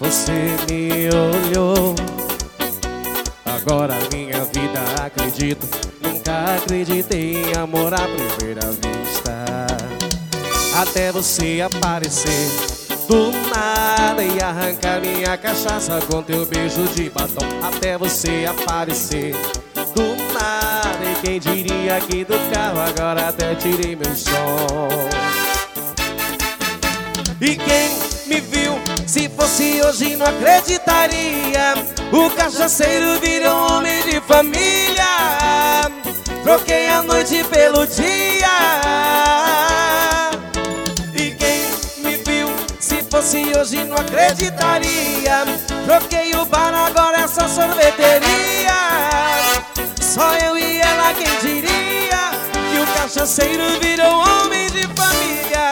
você me olhou. Agora minha vida acredito. Nunca acreditei em amor à primeira vista. Até você aparecer do nada e arrancar minha cachaça com teu beijo de batom. Até você aparecer do nada, e quem diria aqui do carro agora até tirei meu som. E quem me viu, se fosse hoje não acreditaria. O cachaceiro virou homem de família. Troquei a noite pelo dia. E quem me viu, se fosse hoje não acreditaria. Troquei o bar, agora essa sorveteria. Só eu e ela, quem diria que o cachaceiro virou homem de família.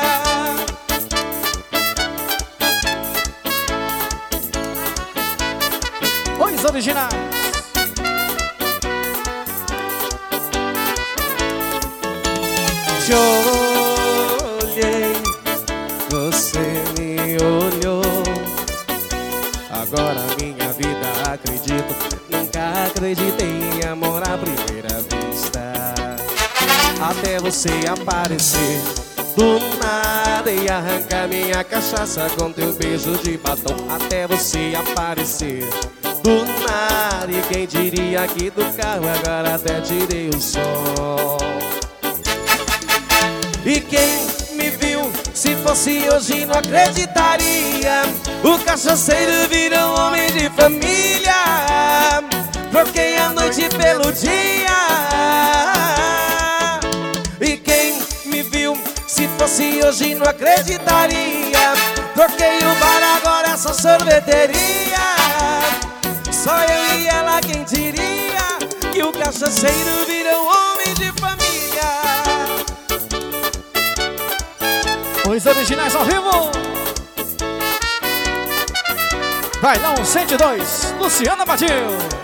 Os originais. Te olhei, você me olhou. Agora minha vida acredito. Nunca acreditei em amor à primeira vista. Até você aparecer do nada e arrancar minha cachaça com teu beijo de batom. Até você aparecer do nada, e quem diria aqui do carro agora até tirei o som. E quem me viu, se fosse hoje não acreditaria. O cachaceiro virou homem de família. Troquei a noite pelo dia. E quem me viu, se fosse hoje não acreditaria. Troquei o bar, agora essa sorveteria. Só eu e ela, quem diria que o cachaceiro virou homem de família. Os originais ao vivo. Bailão 102, Luciana Badil.